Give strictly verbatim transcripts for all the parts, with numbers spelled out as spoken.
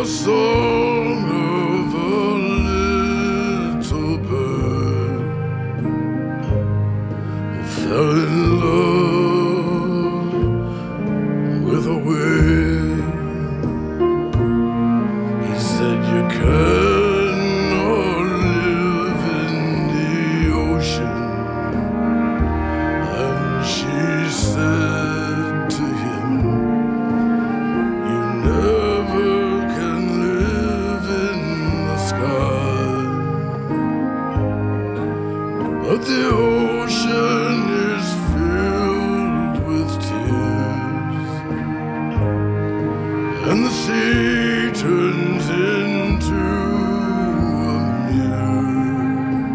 the song of a little bird who fell in love with a wave. He said, you cannot live in the ocean. And she said to him, you never can live in the sky. But the ocean is filled with tears, and the sea turns into a mirror.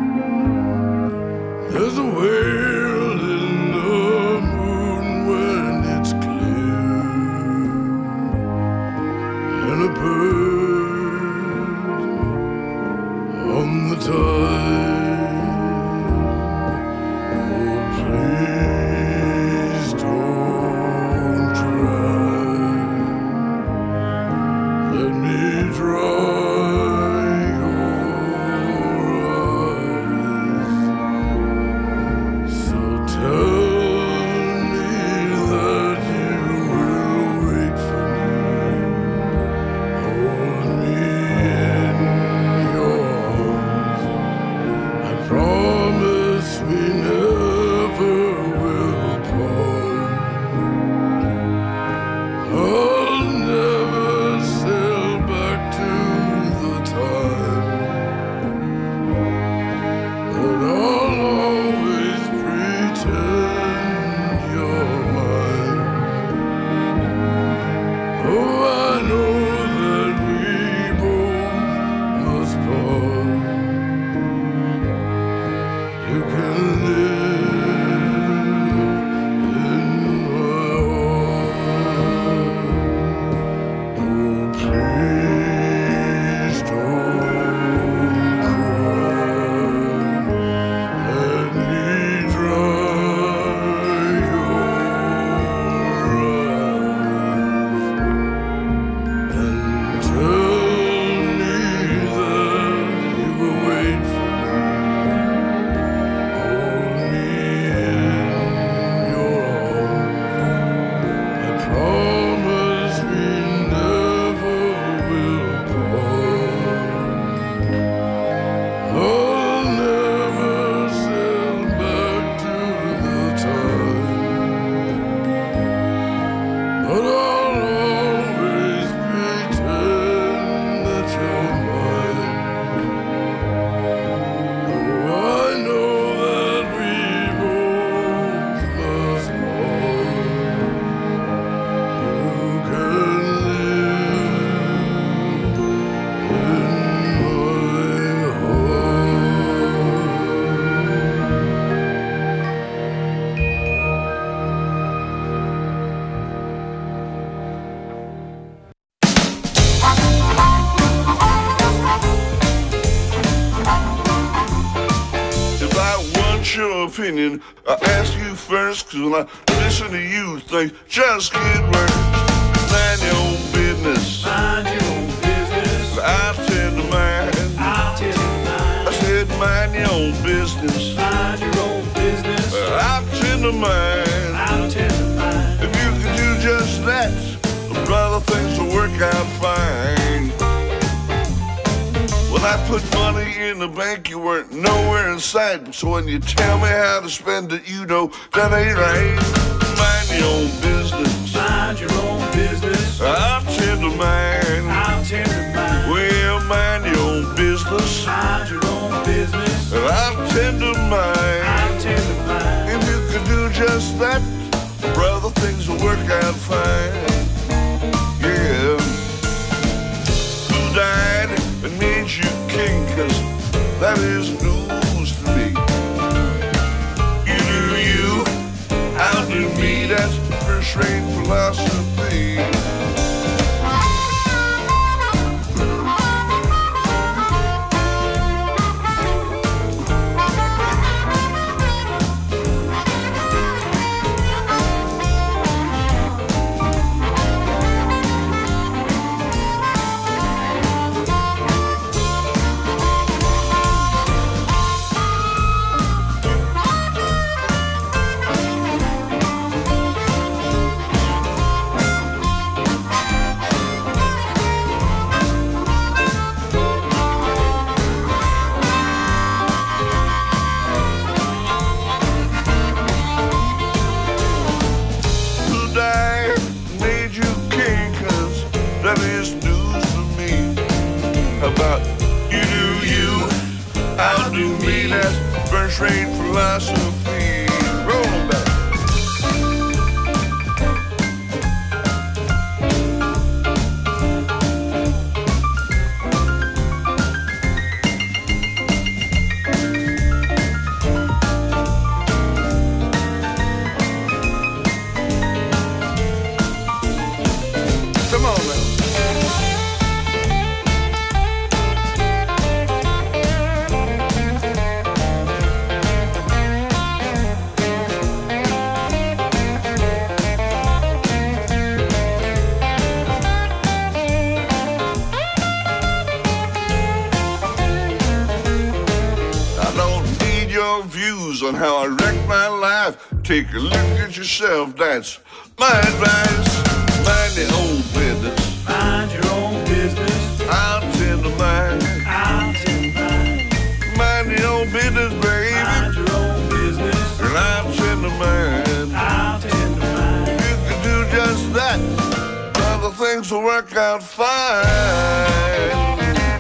There's a whale in the moon when it's clear, and a bird on the tide. Oh, please don't cry. Let me dry your eyes. So tell me that you will wait for me. Hold me in your arms. I promise we never will part. I'll never sail back to the time, but I'll always pretend you're mine. Oh, I know that we both must part. You can live in my heart. Oh, please don't cry. Let me dry your eyes. And tell me that you will wait for me. Hold me in your arms. I promise we never will part. I'll never sail back to the time, but I'll always pretend that you're mine. Oh, I know that we both must part. You can live in my If I want your opinion, I ask you first, cause when I listen to you, things just get worse. Mind your own business. Mind your own business. I tend to mind. I'll tell you mine. I said mind your own business. Mind your own business. I tend to mind. I'll tell you mine. If you could do just that, brother, things will work out fine. When I put money in the bank, you weren't nowhere in sight. So when you tell me how to spend it, you know that ain't right. Mind your own business. Mind your own business. I tend to mind. I'll tell you mine. Well, mind your own business. Mind your own business. I tend to mind. I'll tell you mine. If you could do just that, brother, things will work out fine. Yeah. Who died and made you king? Cause that is news to me. You do you, I'll do me. That's first-rate philosophy. about you do you, I'll do me. That's first rate philosophy. Roll them back. Come on now. I don't need your views on how I wreck my life. Take a look at yourself, that's my advice. Mind your own business. Mind your own business. I'll tend to mine. I'll tend to mine. Mind your own business, baby. Mind your own business. And I'll tend to mine. I'll tend to mine. You can do just that. Other things will work out fine.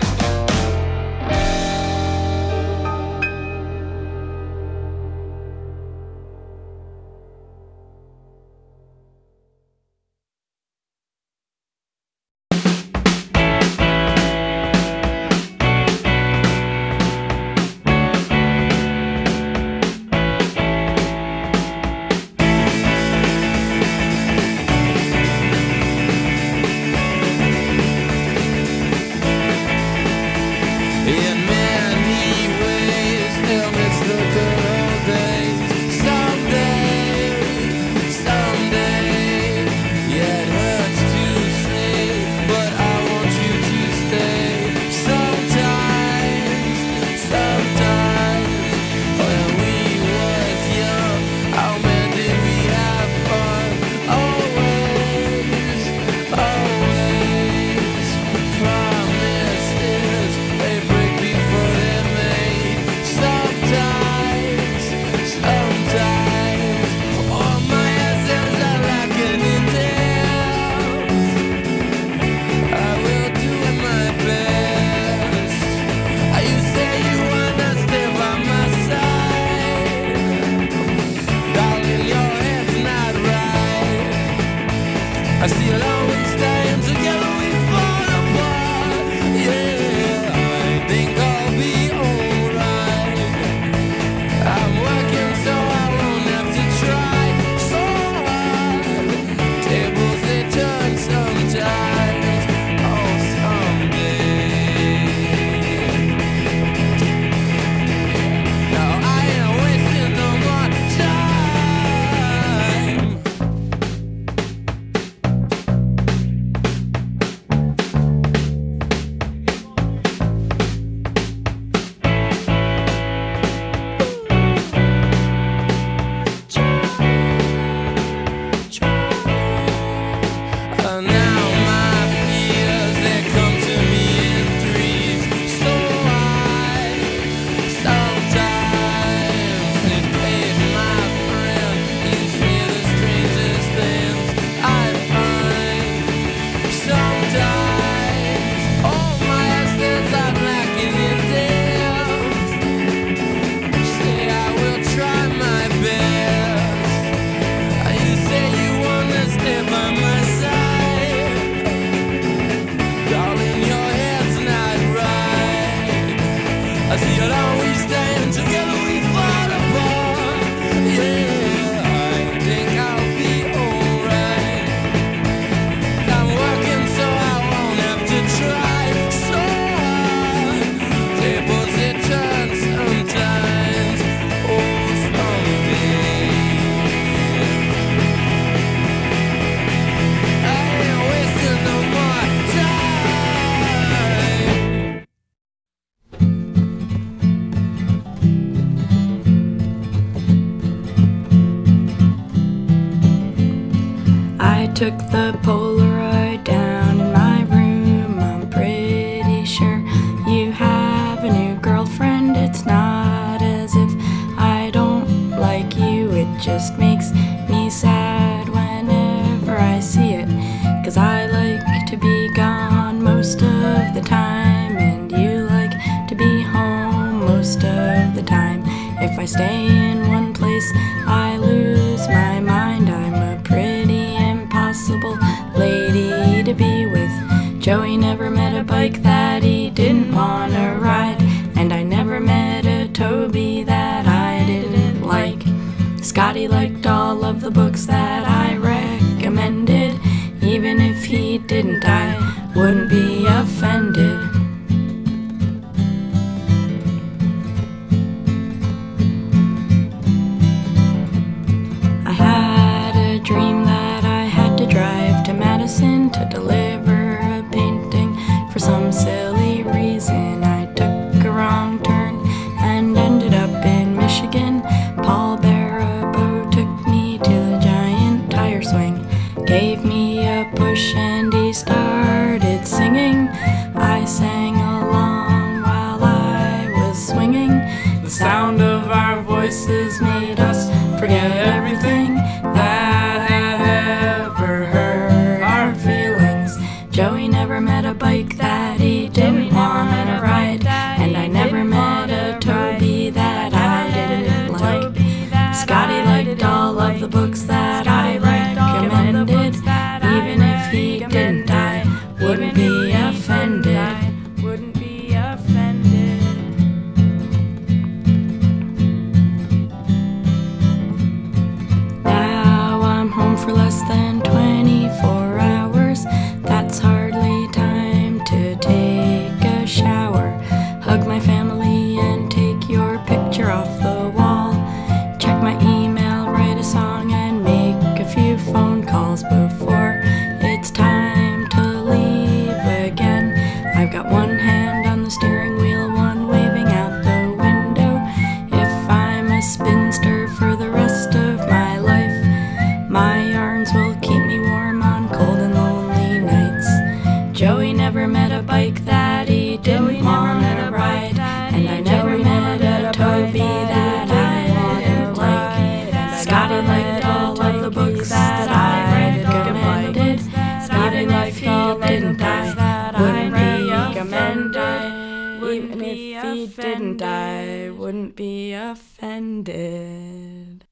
took the Polaroid down in my room. I'm pretty sure you have a new girlfriend. It's not as if I don't like you, it just makes me sad whenever I see it, 'cause I like to be gone most of the time, and stay in one place, I lose my mind. I'm a pretty impossible lady to be with. Joey never met a bike that he didn't want to ride, and I never met a Toby that I didn't like. Scotty liked all of the books that I recommended. Even if he didn't, I wouldn't be offended. I had a dream that I had to drive to Madison to deliver a painting. For some silly reason, I took a wrong turn and ended up in Michigan. Paul Barabo took me to the giant tire swing, gave me a push, and he started singing. I sang along while I was swinging. The sound of our voices made us forget everything that had ever hurt our feelings. Joey never met a bike that he didn't want to ride, and I never met a Toby that I didn't like. Scotty liked all of the books that I recommended. Even if he didn't, I wouldn't be offended. Wouldn't be offended. Now I'm home for less than twenty-four hours. That's hardly time to take a shower, hug my family, and take your picture off the wall. Check my email, write a song, and make a few phone calls before it's time to leave again. I've got one hand on the steering wheel, one waving out the window. If I'm a spinster for the rest of my life, my arms will keep me warm on cold and lonely nights. Joey never met a bike that he didn't want to ride, and I never met a Toby that I didn't like. Scotty liked all of the books that I recommended. Even if he didn't, I wouldn't be offended. Even if he didn't, I wouldn't be offended.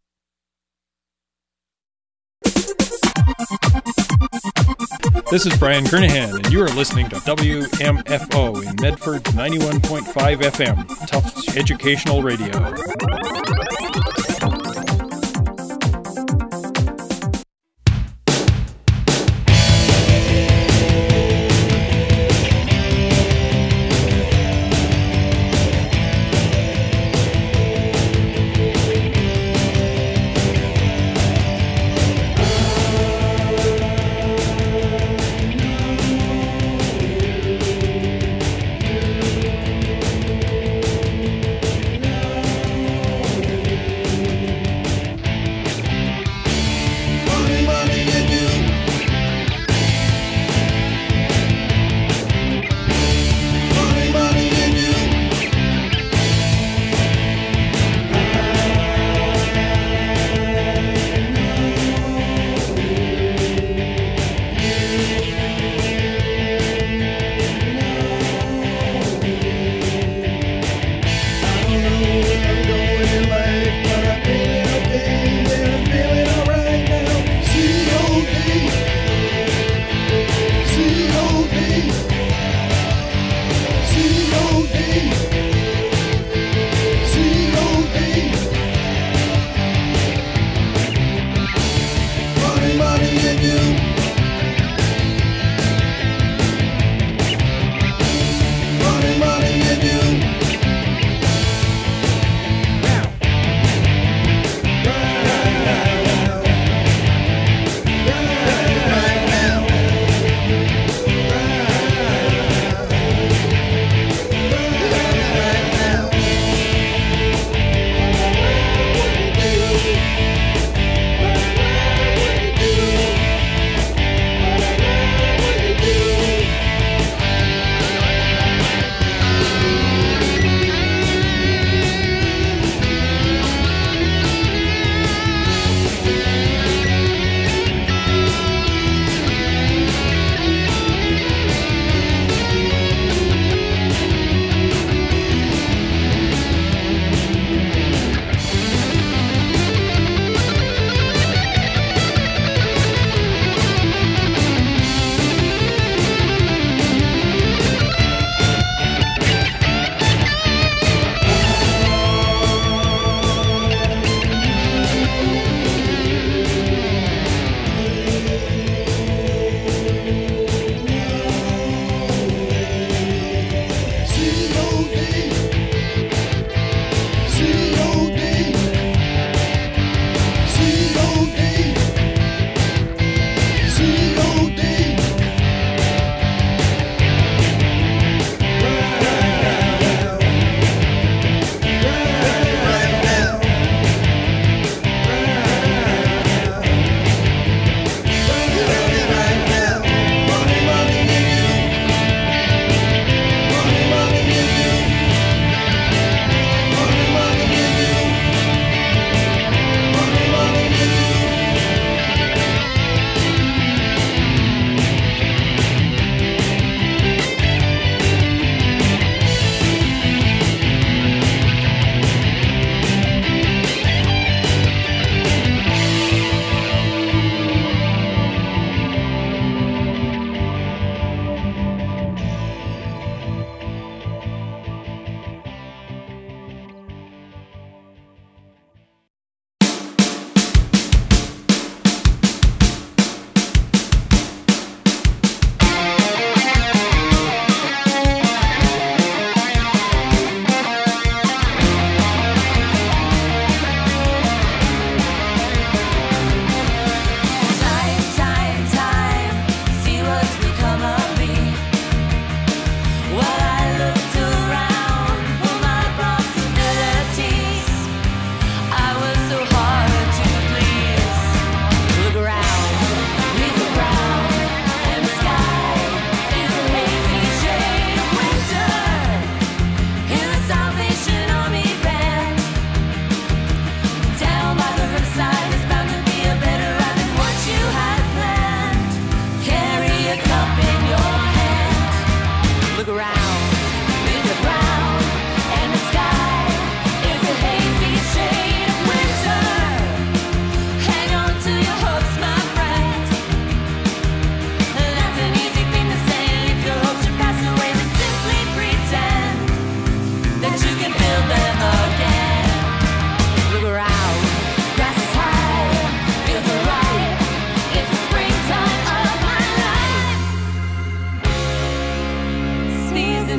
This is Brian Kernahan, and you are listening to W M F O in Medford ninety-one point five F M, Tufts Educational Radio.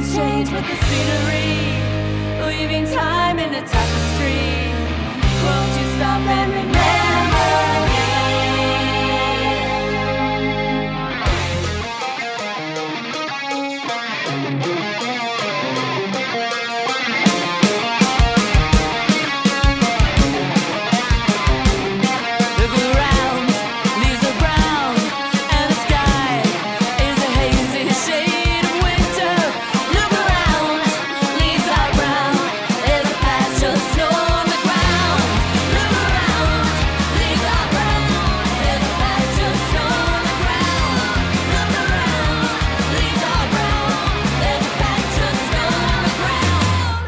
change with the scenery, leaving time in a tapestry. Won't you stop and remember me? Look around, leaves are brown, and the sky is a hazy shade of winter. Look around, leaves are brown, there's a patch of snow on the ground. Look around, leaves are brown, there's a patch of snow on the ground. Look around, leaves are brown, there's a patch of snow on the ground.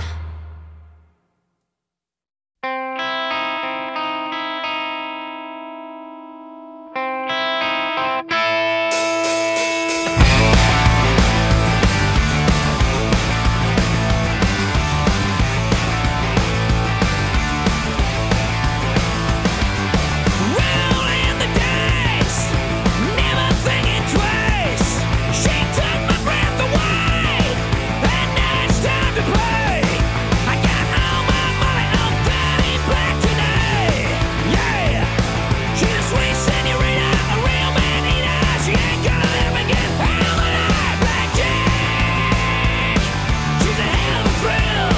Rolling the dice, never thinking twice. She took my breath away, and now it's time to play. I got all my money on thirty black today. Yeah, she's a sweet senorita, a real manita. She ain't gonna live again. All the night, Blackjack. She's a hell of a thrill.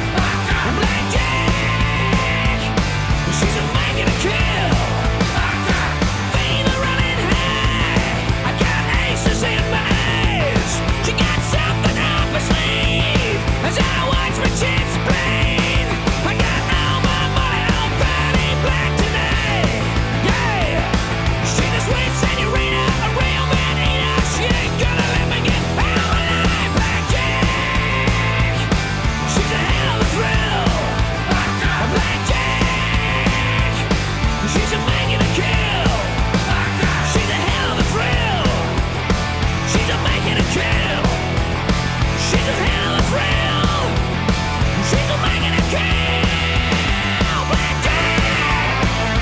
Blackjack. She's a making a kill. Fever running high. I got aces in my eyes. She got something up her sleeve as I watch my chips bleed. I got all my money on thirty black tonight. Yeah, she's a sweet senorita, a real man-eater. She ain't gonna live again. All the night, Blackjack. She's a hell of a thrill. Blackjack. She's a making a kill. She's a hell of a thrill. She's a making a kill. She's a hell of a thrill. She's a making a kill. Blackjack.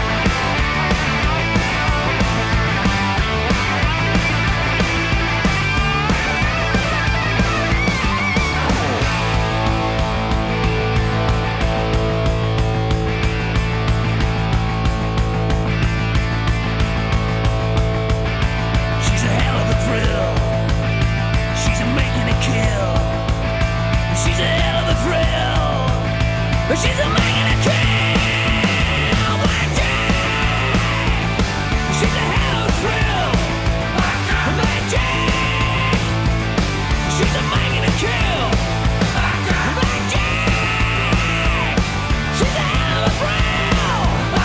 She's a hell of a thrill. She's a making a kill. She's a hell of a thrill. She's a making a kill. Blackjack. She's a hell of a thrill. Blackjack. She's a making a kill. Blackjack. She's a hell of a thrill.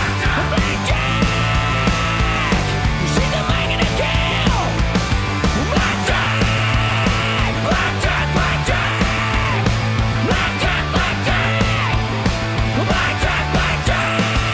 Blackjack. She's a making a kill. Blackjack. Blackjack. Blackjack. Blackjack. Blackjack. Blackjack. Blackjack.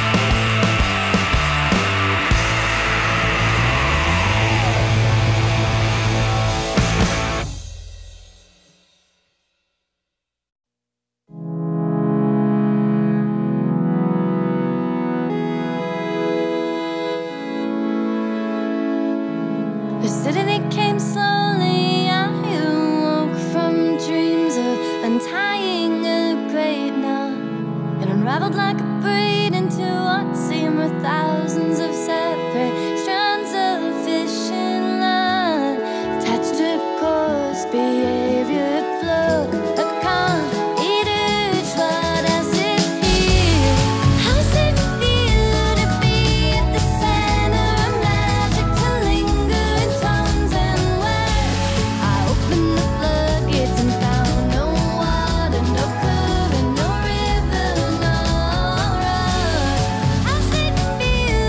The city came slowly. I woke from dreams of untying a great knot. It unraveled like a braid into what seemed were thousands of separate strands of fishing line, attached to course behavior at flow. A con eater, what else is here? How's it feel to be at the center of magic, to linger in tones and words? I opened the floodgates and found no water, no current, no river, no road. How's it feel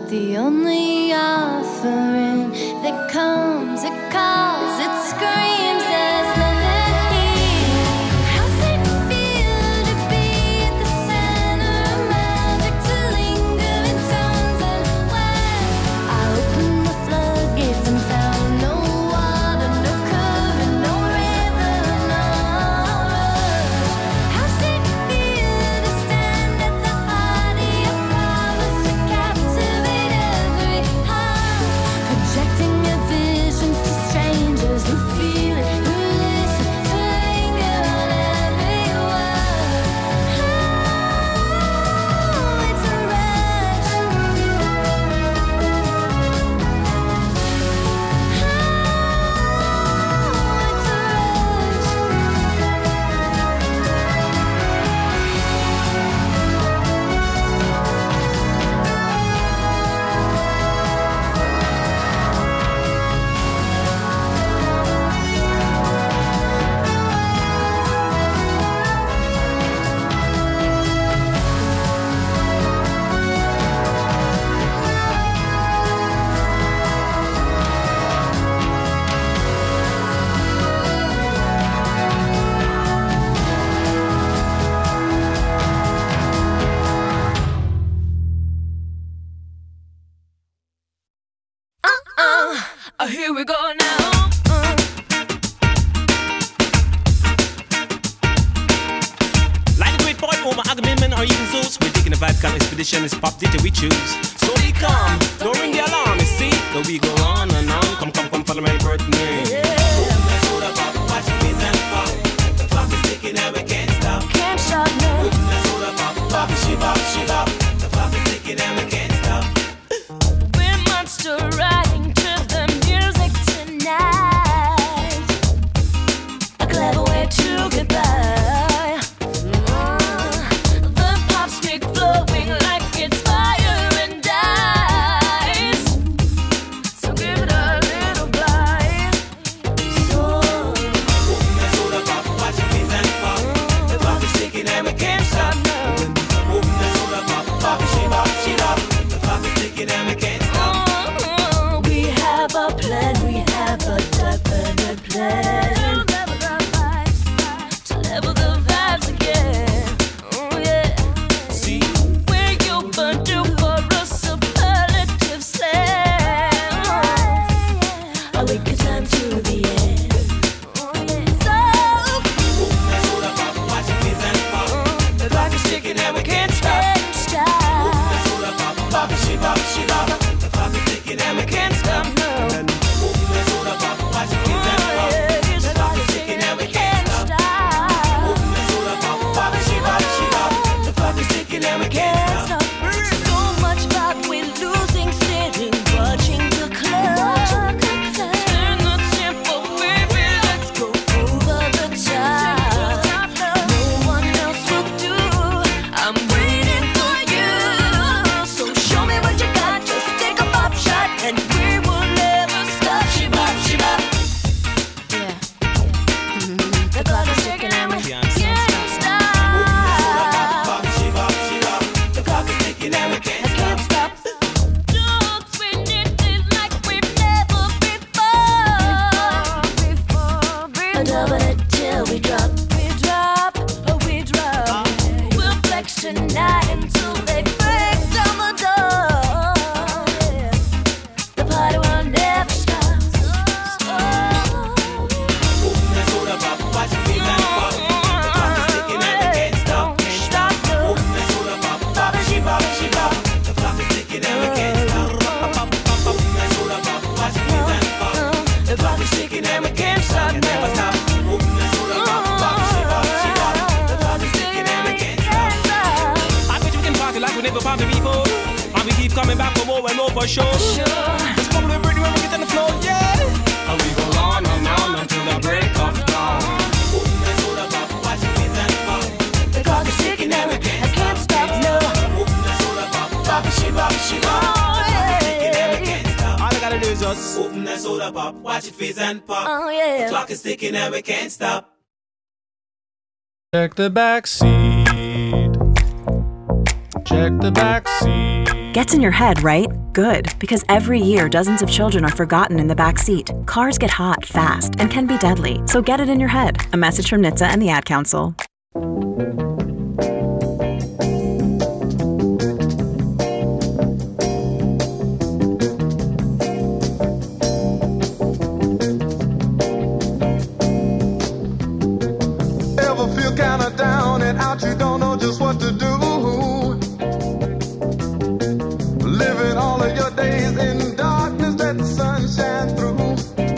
the only offering that comes, it calls, it screams, there's nothing here. How's it feel to be at the center of magic, to linger in tones and lands? I opened the floodgates and found no water, no current, no river, no rush. How's it feel to stand at the heart of your promise, to captivate every heart, projecting your visions to strangers who feel it, who listen, to linger on every word. Oh, it's a rush. Oh, it's a Uh, here we go now. Uh. Like a great boy, Omar Agamemnon, or even Zeus, we're taking a vibe kind of expedition. It's pop D J we choose. So we come, don't ring the alarm. You see, though we go on and on. Come, come, come, follow my birthday. Yeah. The clock is ticking and we can't stop. Can't stop now. Bop, she bop, she bop. The clock is ticking and we can't stop. We're monster riding to the music tonight. A clever way to get by. Uh, the pop stick flowing like it's fire and ice. So give it a little bite. So Watch your face and pop. The clock is ticking and we can't stop. Move the soda pop, pop, she bop, she bop. The clock is ticking and we can't stop. uh, we have a plan, we have a definite plan. To level the vibes again. Oh yeah. See, We're your do for a superlative slam. A wicked time to the end. Oh yeah. So the soda pop, watch your face and pop. The clock is ticking and we can't stop. can't stop. The soda pop, pop, she bop, she bop. The clock is ticking and we can't stop. No. The soda pop, watch your face and pop. The clock is ticking and we can't stop. The soda pop, pop, she bop, she bop. The clock is ticking and we can't stop. So much about we losing, sitting, watching the clock. Turn the tempo, baby, let's go over the top. No one else will do. I'm waiting for you. So show me what you got. Just take a pop shot, and we will never stop. She bop, she bop. Yeah. The clock is ticking and we can't stop. Pop, she bop, she bop. The clock is ticking and we I can't can't stop. stop. Jumps, we did it like we've never before. Before, double it till we drop. We drop, oh we drop. We'll flex tonight until they break down the door. The party will never stop. The soda pop, watch your face and pop. The clock is ticking and we can't stop. Don't stop, no. The soda pop, pop, she bop, she bop. The clock is ticking and we can't stop. Pop, pop, pop, pop. The soda pop, watch your face and pop. The clock is ticking and we can't stop. Never stop. The soda pop, pop, she bop, she bop. The clock is ticking and we can't stop. I bet you can party like we never party before. And we keep coming back for more and more for sure. It's probably pretty when we get on the floor, yeah. And we go on and on until the break of dawn. The soda pop, watch your face and pop. The clock is ticking and I can't stop, no. The soda pop, pop, she bop, she bop. Oh, All I gotta do is just open that soda pop, watch it fizz and pop. Oh yeah. The clock is ticking and we can't stop. Check the back seat. Check the back seat. Gets in your head, right? Good, because every year dozens of children are forgotten in the back seat. Cars get hot fast and can be deadly, so get it in your head. A message from N H T S A and the Ad Council. Ever feel kinda down and out, you don't know just what to do? Living all of your days in darkness, let the sun shine through.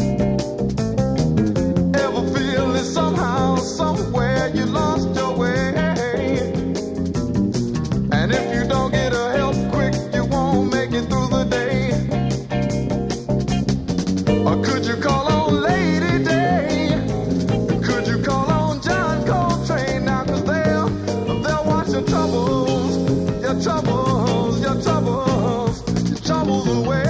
Ever feel that somehow, somewhere you lost your way? And if you don't get a help quick, you won't make it through the day. Or could you call on Lady Day? Could you call on John Coltrane now? 'Cause they'll, they'll wash your troubles, your troubles, your troubles, your troubles away.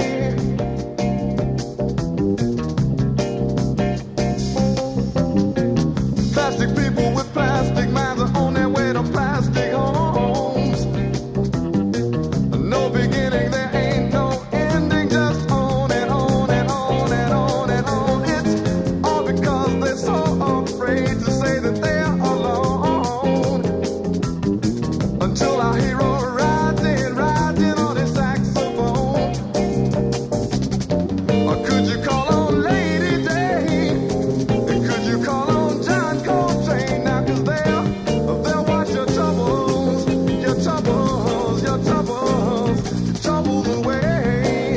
Plastic people with plastic minds are on their way to plastic homes. No beginning, there ain't no ending, just on and on and on and on and on. It's all because they're so afraid to say that they're alone. Until our hero rides in, rides in on his saxophone. Or could you call on Lady Day? Could you call on John Coltrane now? 'Cause they'll, they'll wash your troubles, your troubles, your troubles, your troubles away.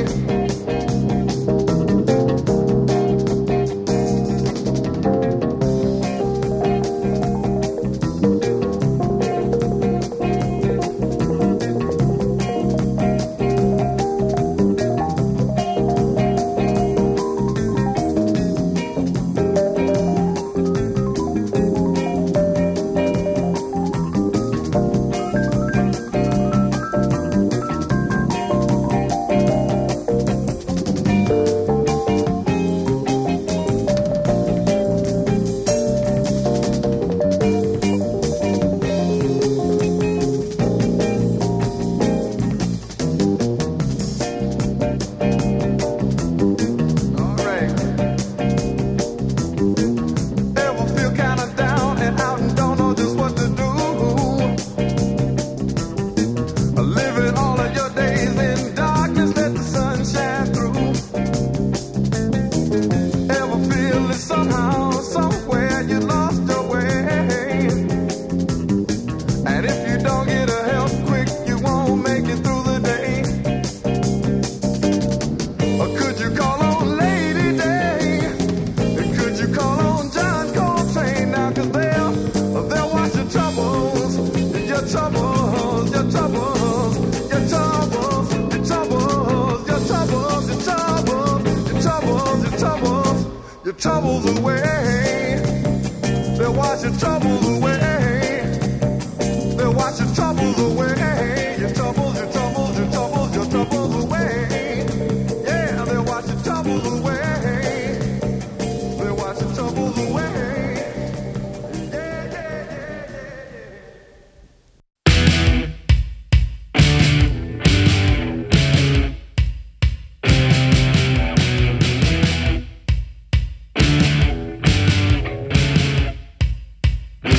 All right. Ever feel kinda down and out and don't know just what to do? Living all of your days in darkness, let the sun shine through. Ever feel that somehow, somewhere you lost your way? And if you don't get a help quick, you won't make it through the day. Or could you call on Lady Day? Could you call on John Coltrane now? 'Cause they'll, they'll wash your troubles, your troubles, your troubles, your troubles, your troubles, your troubles, your troubles, your troubles, your troubles, your troubles away. They'll wash your troubles away. They'll wash your troubles away. Your troubles, your troubles, your troubles, your troubles away. Yeah, they'll wash your troubles away. They'll wash your troubles away. Yeah, yeah, yeah, yeah, yeah.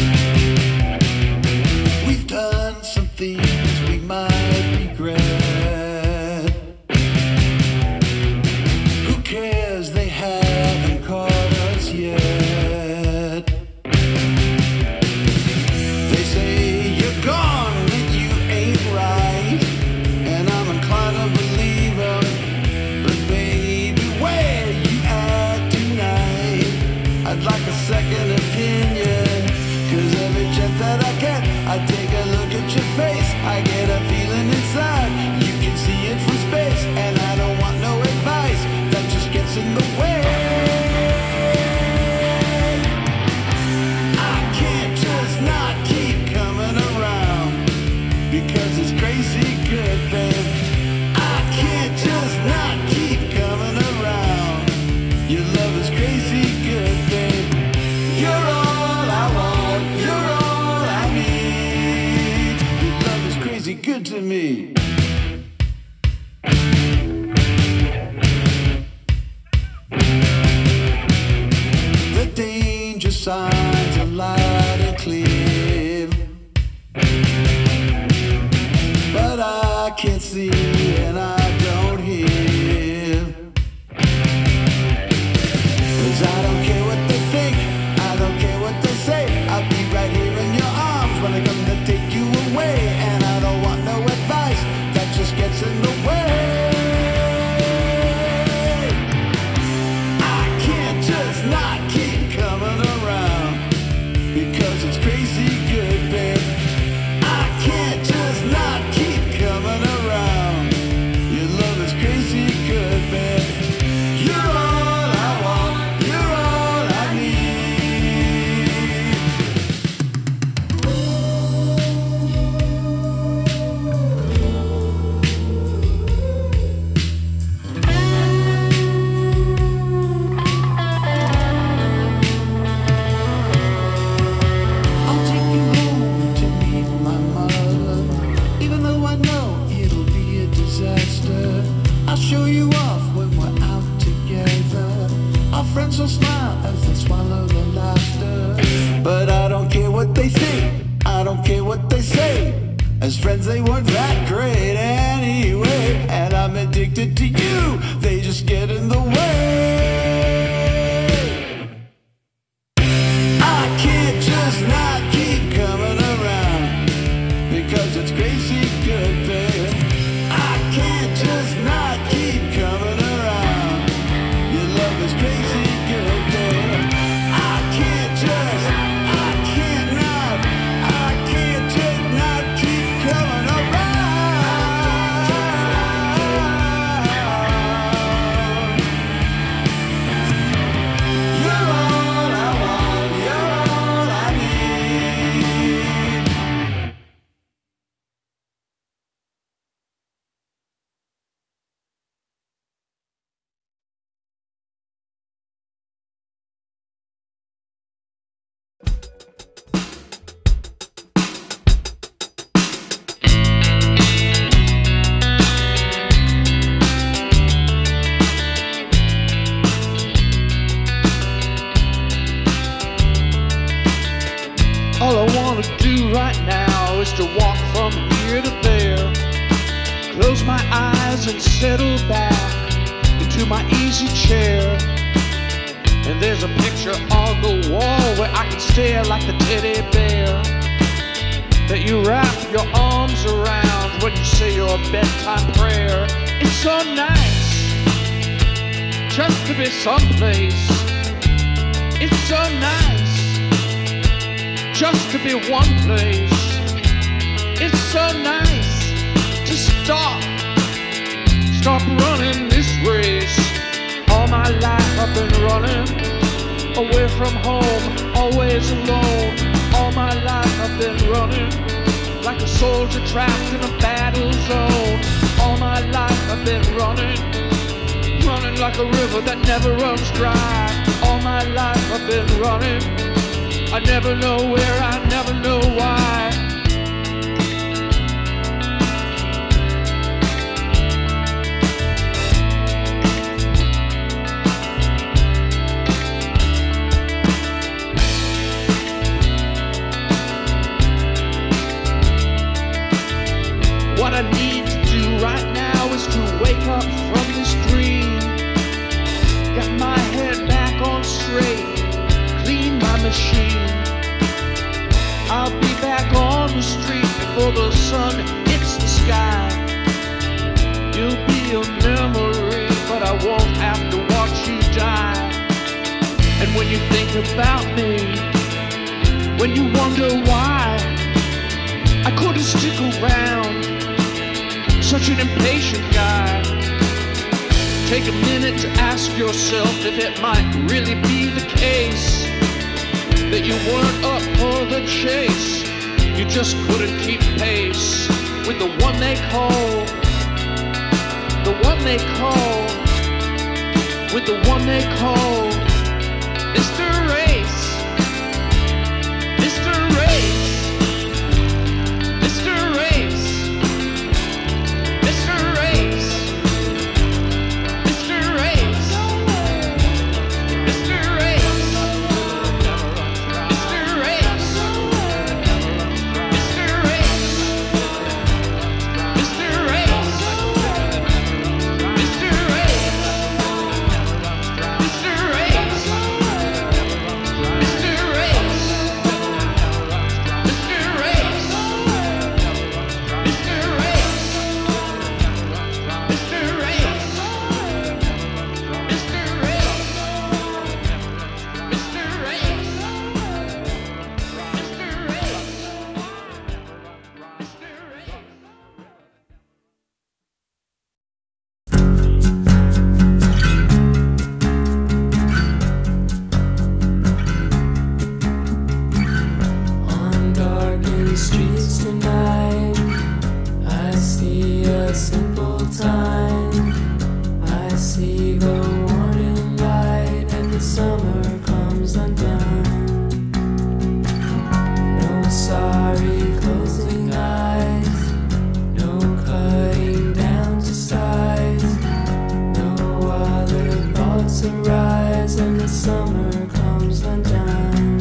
show you off when we're out together. Our friends will smile as they swallow the laughter. But I don't care what they think, I don't care what they say. As friends they weren't that great anyway. And I'm addicted to you, they just get in the way. I can't just not keep coming around, because it's crazy good, babe. I can't just not keep coming around. Your love is crazy good, babe. I can't just, I can't not, I can't just not keep coming around. You're all I want, you're all I need. All I wanna do right now is to walk from here to there, close my eyes and settle back into my easy chair. And there's a picture on the wall where I can stare like the teddy bear that you wrap your arms around when you say your bedtime prayer. It's so nice just to be someplace. It's so nice just to be one place. It's so nice to stop, stop running this race. All my life I've been running away from home, always alone. All my life I've been running like a soldier trapped in a battle zone. All my life I've been running, running like a river that never runs dry. All my life I've been running, I never know where, I never know why. What I need to do right now is to wake up from this dream, get my head back on straight, clean my machine. I'll be back on the street before the sun hits the sky. You'll be a memory, but I won't have to watch you die. And when you think about me, when you wonder why I couldn't stick around, such an impatient guy, take a minute to ask yourself if it might really be the case that you weren't up for the chase. You just couldn't keep pace with the one they call, the one they call, with the one they call Mister Race, Mister Race, Mister Race, Mister Race, Mister Race, Mister Race. Mister Race, clouds arise and the summer comes undone.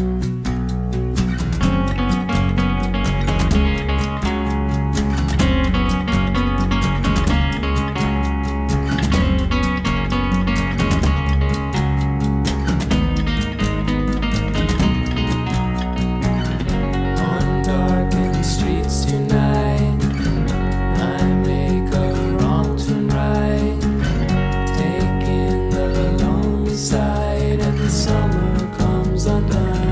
On darkened streets tonight, I make a wrong turn right, taking the lonely side, and the summer comes undone.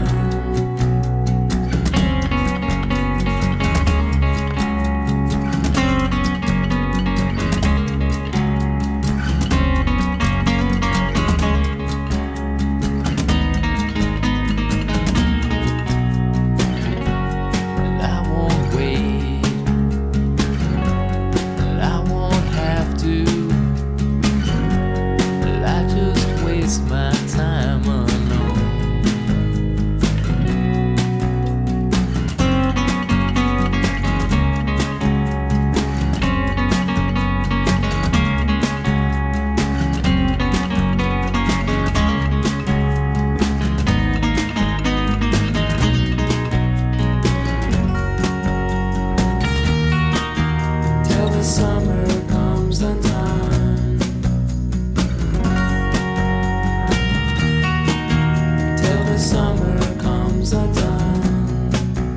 And I won't wait, and I won't have to, but I just waste my time alone. Till the summer comes undone. Till the summer comes undone.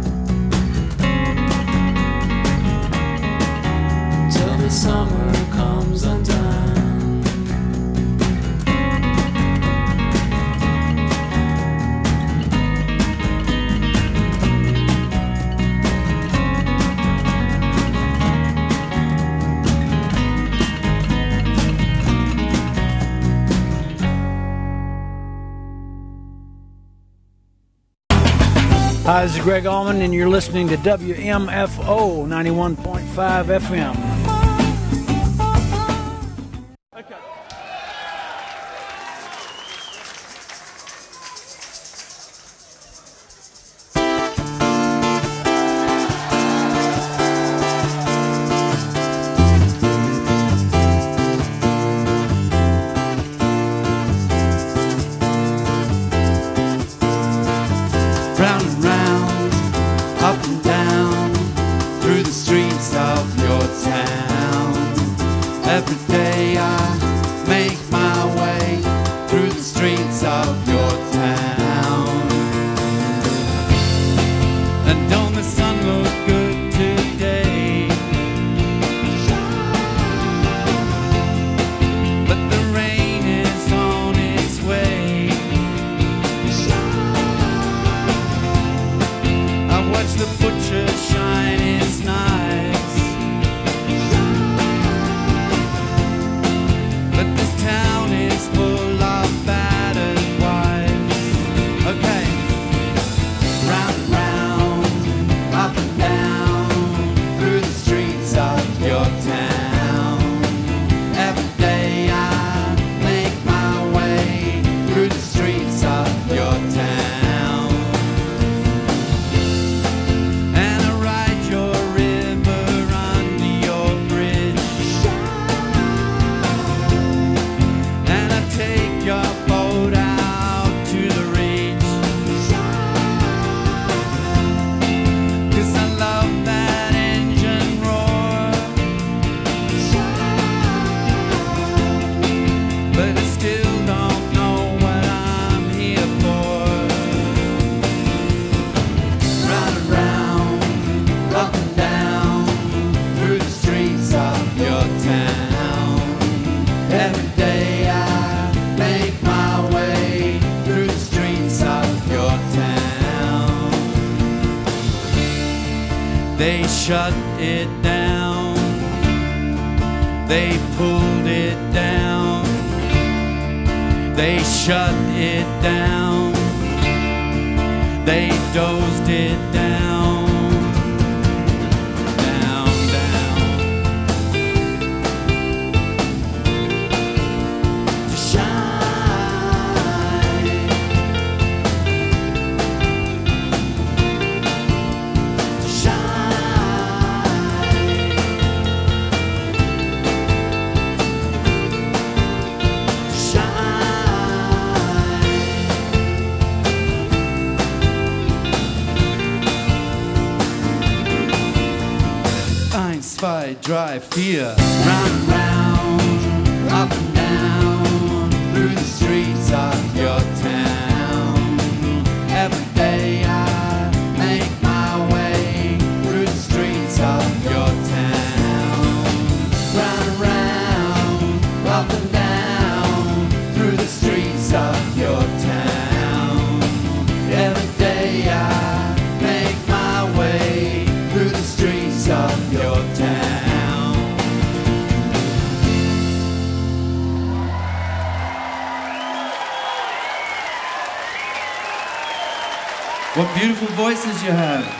Till the summer comes undone. Hi, this is Greg Allman, and you're listening to W M F O ninety-one point five F M. Round and round, up and down, through the streets of your town. Every day I make my way through the streets of your town. And don't the sun look good today? But the rain is on its way. I watch the butcher shine his knives, but this town is full of battered wives. Okay, round and round, up and down, through the streets of your town. Every day I make my way through the streets of your town. And I ride your river under your bridge, and I take your boat out to the reach, 'cause I love that engine roar. But I still don't know what I'm here for. Round and round, up and down, through the streets of your town. Every day I make my way through the streets of your town. They shut it down, they pulled it down, they shut it down, they dozed it down, down, down. To shine, to shine, to shine. drive fear. Round and round, up and down, through the streets of your town. Every day I make my way through the streets of your town. Round and round, up and down, through the streets of your town. Every day I make my way through the streets of your town. What beautiful voices you have.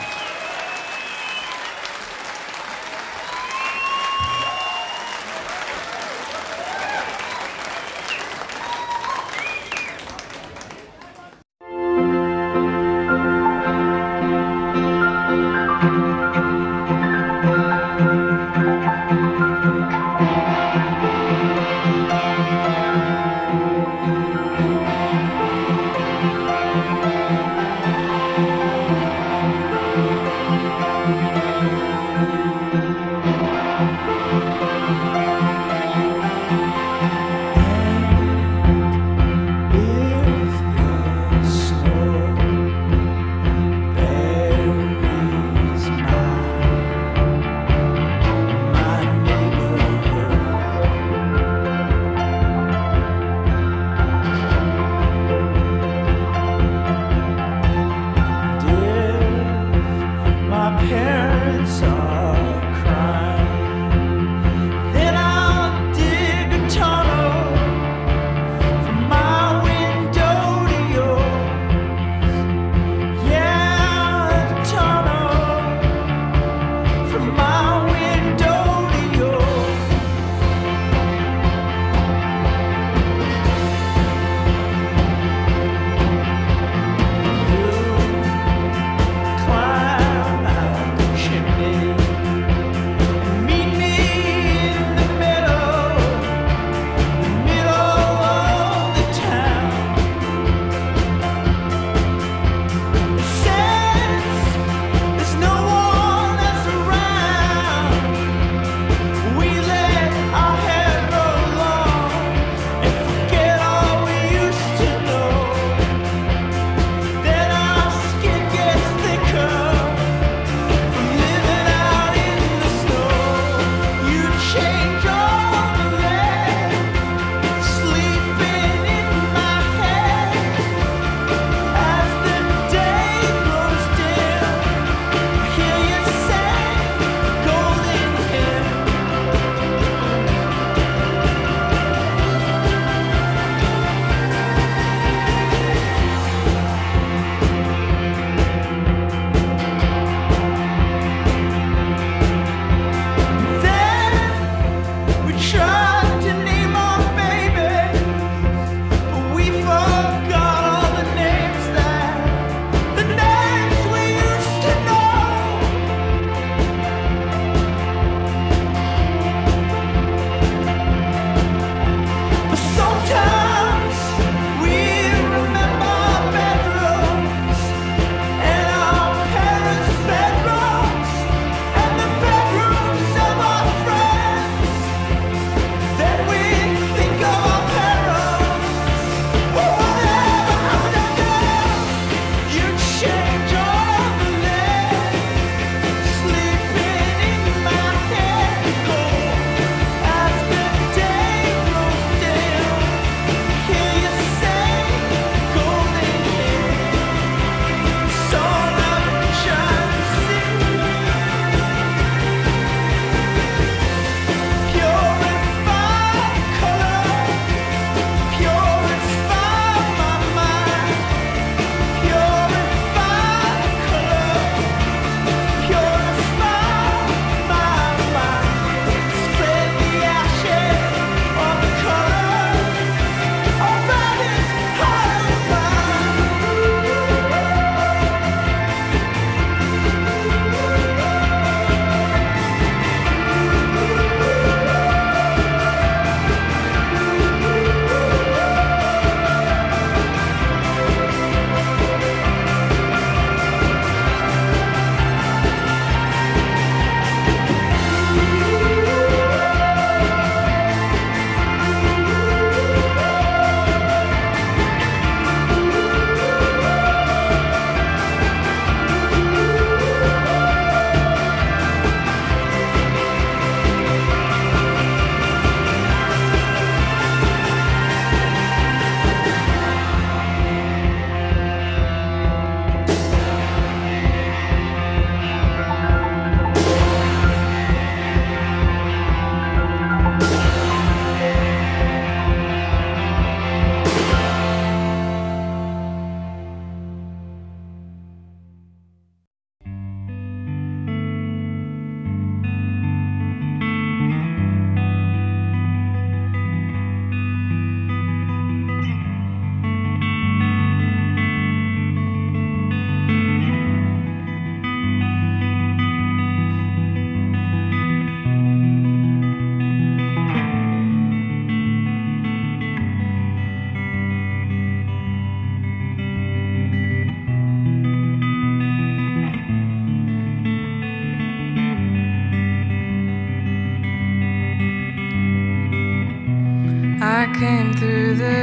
came through the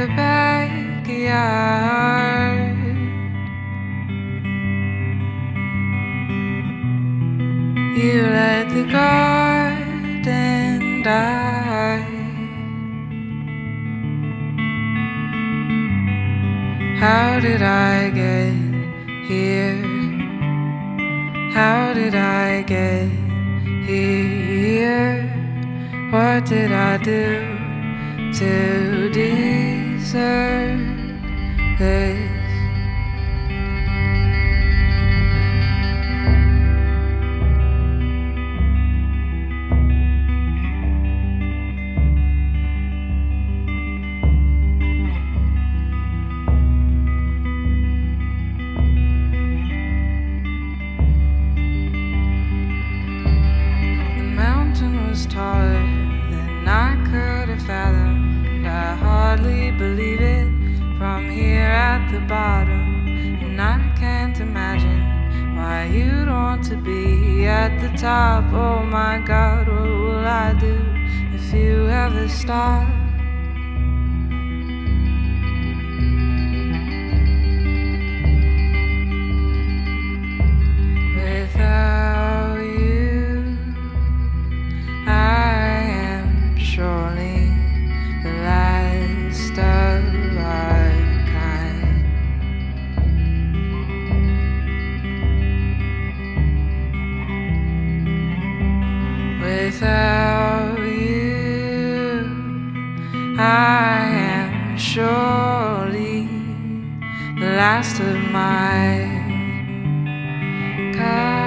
backyard. You let the garden die. How did I get here? How did I get here? What did I do to deserve this? Taller than I could have fathomed. I hardly believe it from here at the bottom, and I can't imagine why you'd want to be at the top. Oh my God, what will I do if you ever stop? Without you, I am surely the last of our kind. Without you, I am surely the last of my kind.